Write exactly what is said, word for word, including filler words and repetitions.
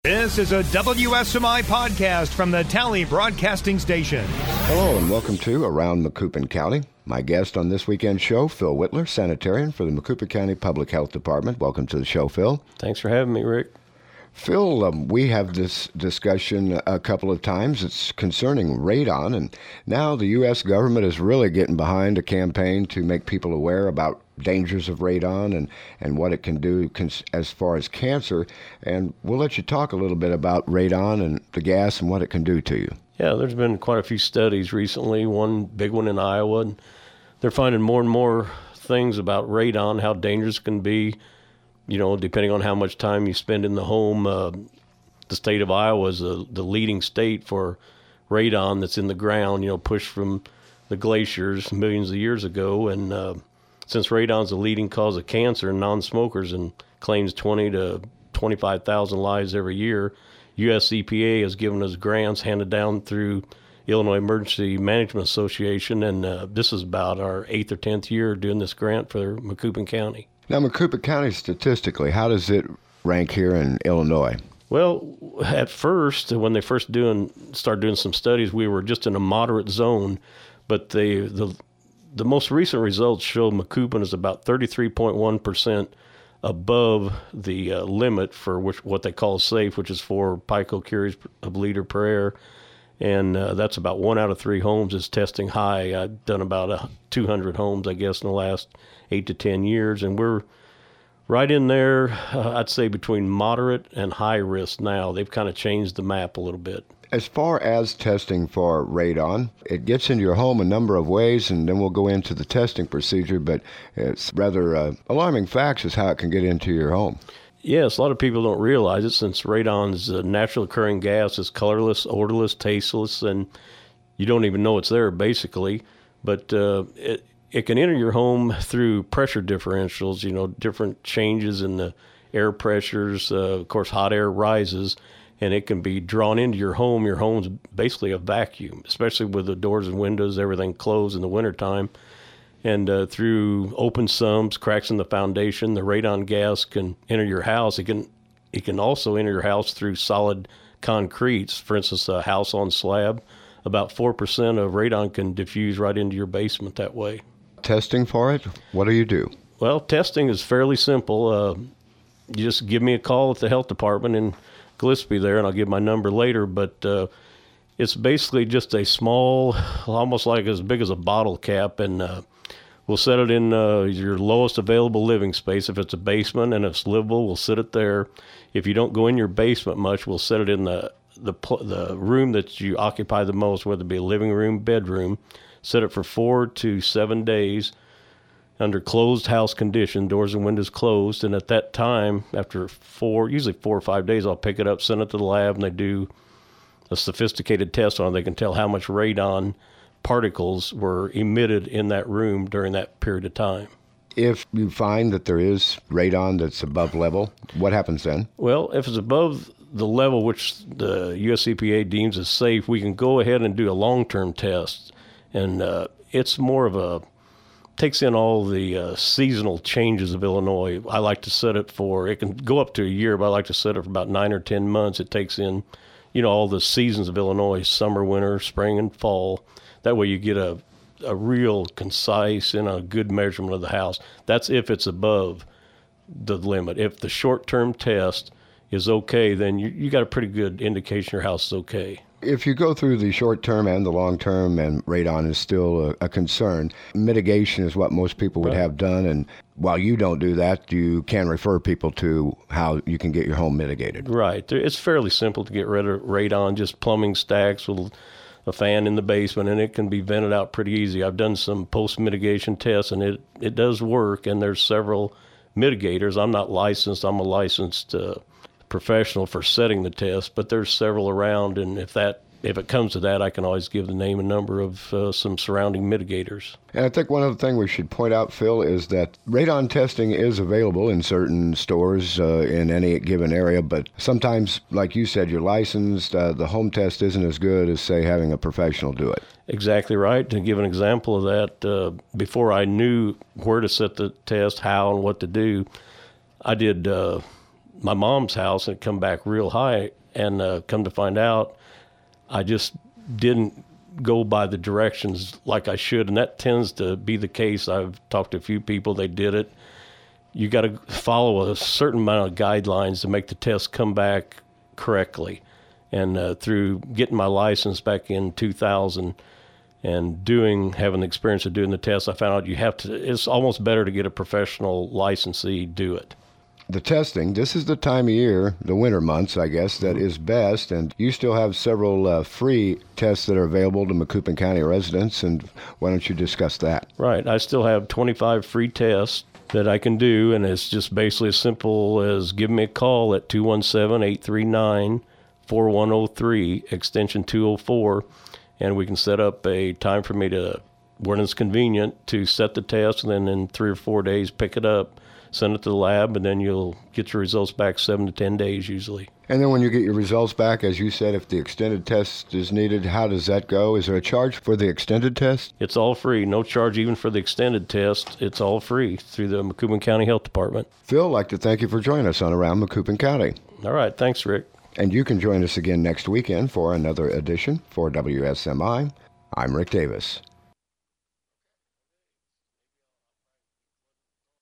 This is a W S M I podcast from the Tally Broadcasting Station. Hello and welcome to Around Macoupin County. My guest on this weekend's show, Phil Whitler, sanitarian for the Macoupin County Public Health Department. Welcome to the show, Phil. Thanks for having me, Rick. Phil, um, we have this discussion a couple of times. It's concerning radon, and now the U S government is really getting behind a campaign to make people aware about dangers of radon and, and what it can do cons- as far as cancer. And we'll let you talk a little bit about radon and the gas and what it can do to you. Yeah, there's been quite a few studies recently, one big one in Iowa, and they're finding more and more things about radon, how dangerous it can be. You know, depending on how much time you spend in the home, uh, the state of Iowa is a, the leading state for radon that's in the ground, you know, pushed from the glaciers millions of years ago. And uh, since radon is the leading cause of cancer in non-smokers and claims twenty to twenty-five thousand lives every year, U S E P A has given us grants handed down through Illinois Emergency Management Association. And uh, this is about our eighth or tenth year doing this grant for Macoupin County. Now, Macoupin County, statistically, how does it rank here in Illinois? Well, at first, when they first doing started doing some studies, we were just in a moderate zone, but they, the the most recent results show Macoupin is about thirty-three point one percent above the uh, limit for which what they call safe, which is four picocuries per liter per air, and uh, that's about one out of three homes is testing high. I've done about uh, two hundred homes, I guess, in the last eight to ten years, and we're right in there, uh, I'd say between moderate and high risk now. They've kind of changed the map a little bit. As far as testing for radon, it gets into your home a number of ways, and then we'll go into the testing procedure, but it's rather uh, alarming facts is how it can get into your home. Yes, a lot of people don't realize it, since radon is a natural occurring gas. It's colorless, odorless, tasteless, and you don't even know it's there, basically. But uh, it It can enter your home through pressure differentials, you know, different changes in the air pressures. Uh, of course, hot air rises, and it can be drawn into your home. Your home's basically a vacuum, especially with the doors and windows, everything closed in the wintertime. And uh, through open sumps, cracks in the foundation, the radon gas can enter your house. It can, it can also enter your house through solid concretes, for instance, a house on slab. About four percent of radon can diffuse right into your basement that way. Testing for it, what do you do? Well, testing is fairly simple. Uh, you just give me a call at the health department in Gillespie there, and I'll give my number later. But uh, it's basically just a small, almost like as big as a bottle cap, and uh, we'll set it in uh, your lowest available living space. If it's a basement and it's livable, we'll sit it there. If you don't go in your basement much, we'll set it in the the the room that you occupy the most, whether it be a living room, bedroom. Set it for four to seven days under closed house condition, doors and windows closed. And at that time, after four, usually four or five days, I'll pick it up, send it to the lab, and they do a sophisticated test on it. They can tell how much radon particles were emitted in that room during that period of time. If you find that there is radon that's above level, what happens then? Well, if it's above the level which the U S E P A deems as safe, we can go ahead and do a long-term test. And uh, it's more of a, takes in all the uh, seasonal changes of Illinois. I like to set it for, it can go up to a year, but I like to set it for about nine or ten months. It takes in, you know, all the seasons of Illinois, summer, winter, spring, and fall. That way you get a, a real concise and a good measurement of the house. That's if it's above the limit. If the short-term test is okay, then you, you got a pretty good indication your house is okay. If you go through the short-term and the long-term and radon is still a, a concern, mitigation is what most people would Right. have done. And while you don't do that, you can refer people to how you can get your home mitigated. Right. It's fairly simple to get rid of radon, just plumbing stacks with a fan in the basement, and it can be vented out pretty easy. I've done some post-mitigation tests, and it, it does work, and there's several mitigators. I'm not licensed. I'm a licensed uh, professional for setting the test, but there's several around, and if that if it comes to that, I can always give the name and number of uh, some surrounding mitigators. And I think one other thing we should point out, Phil, is that radon testing is available in certain stores uh, in any given area, but sometimes, like you said, you're licensed. Uh, the home test isn't as good as, say, having a professional do it. Exactly right. To give an example of that, uh, before I knew where to set the test, how, and what to do, I did uh, my mom's house and come back real high. And uh, come to find out, I just didn't go by the directions like I should. And that tends to be the case. I've talked to a few people, they did it. You got to follow a certain amount of guidelines to make the test come back correctly. And uh, through getting my license back in two thousand and doing, having the experience of doing the test, I found out you have to, it's almost better to get a professional licensee do it. The testing, this is the time of year, the winter months, I guess, that is best. And you still have several uh, free tests that are available to Macoupin County residents. And why don't you discuss that? Right. I still have twenty-five free tests that I can do. And it's just basically as simple as give me a call at two one seven, eight three nine, four one zero three, extension two oh four. And we can set up a time for me to, when it's convenient, to set the test. And then in three or four days, pick it up, send it to the lab, and then you'll get your results back seven to ten days usually. And then when you get your results back, as you said, if the extended test is needed, how does that go? Is there a charge for the extended test? It's all free. No charge even for the extended test. It's all free through the Macoupin County Health Department. Phil, I'd like to thank you for joining us on Around Macoupin County. All right. Thanks, Rick. And you can join us again next weekend for another edition for W S M I. I'm Rick Davis.